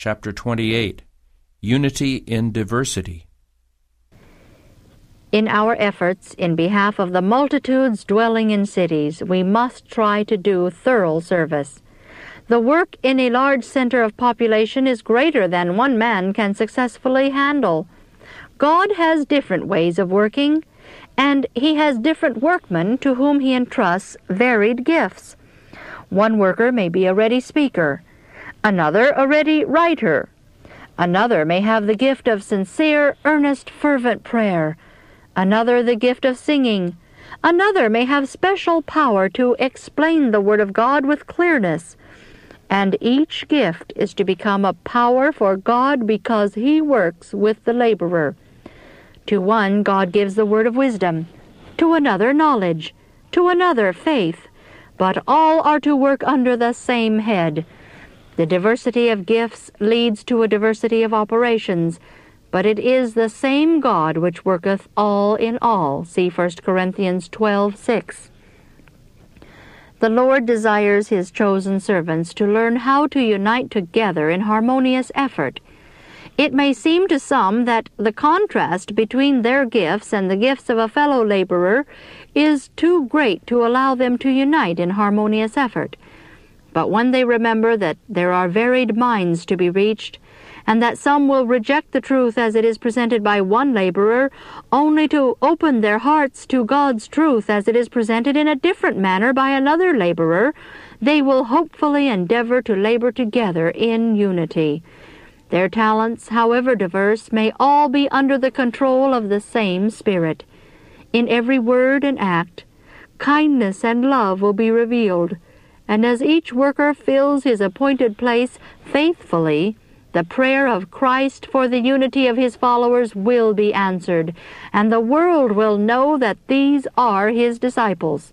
chapter 28, Unity in Diversity. In our efforts in behalf of the multitudes dwelling in cities, we must try to do thorough service. The work in a large center of population is greater than one man can successfully handle. God has different ways of working, and He has different workmen to whom He entrusts varied gifts. One worker may be a ready speaker, another a ready writer. Another may have the gift of sincere, earnest, fervent prayer, another the gift of singing. Another may have special power to explain the Word of God with clearness. And each gift is to become a power for God because He works with the laborer. To one God gives the word of wisdom, to another knowledge, to another faith, but all are to work under the same head. The diversity of gifts leads to a diversity of operations, but it is the same God which worketh all in all. See 1 Corinthians 12:6. The Lord desires His chosen servants to learn how to unite together in harmonious effort. It may seem to some that the contrast between their gifts and the gifts of a fellow laborer is too great to allow them to unite in harmonious effort. But when they remember that there are varied minds to be reached, and that some will reject the truth as it is presented by one laborer, only to open their hearts to God's truth as it is presented in a different manner by another laborer, they will hopefully endeavor to labor together in unity. Their talents, however diverse, may all be under the control of the same Spirit. In every word and act, kindness and love will be revealed, and as each worker fills his appointed place faithfully, the prayer of Christ for the unity of His followers will be answered, and the world will know that these are His disciples.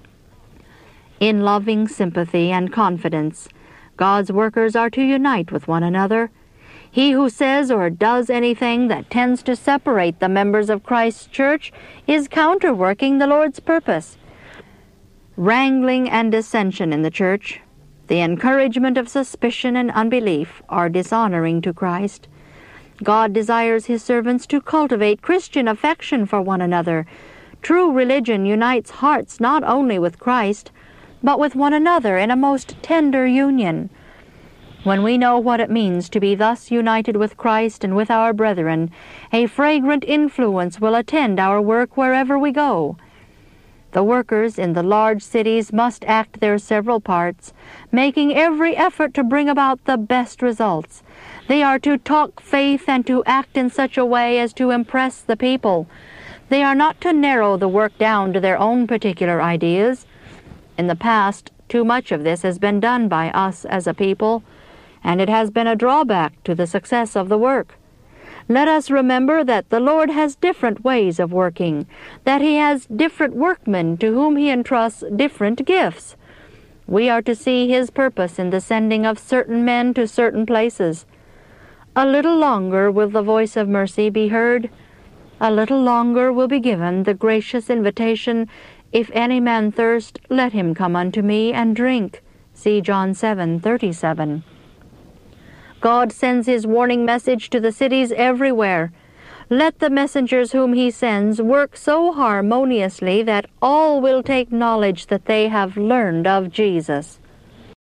In loving sympathy and confidence, God's workers are to unite with one another. He who says or does anything that tends to separate the members of Christ's church is counterworking the Lord's purpose. Wrangling and dissension in the church, the encouragement of suspicion and unbelief are dishonoring to Christ. God desires His servants to cultivate Christian affection for one another. True religion unites hearts not only with Christ, but with one another in a most tender union. When we know what it means to be thus united with Christ and with our brethren, a fragrant influence will attend our work wherever we go. The workers in the large cities must act their several parts, making every effort to bring about the best results. They are to talk faith and to act in such a way as to impress the people. They are not to narrow the work down to their own particular ideas. In the past, too much of this has been done by us as a people, and it has been a drawback to the success of the work. Let us remember that the Lord has different ways of working, that He has different workmen to whom He entrusts different gifts. We are to see His purpose in the sending of certain men to certain places. A little longer will the voice of mercy be heard. A little longer will be given the gracious invitation, "If any man thirst, let him come unto me and drink." See John 7:37. God sends His warning message to the cities everywhere. Let the messengers whom He sends work so harmoniously that all will take knowledge that they have learned of Jesus.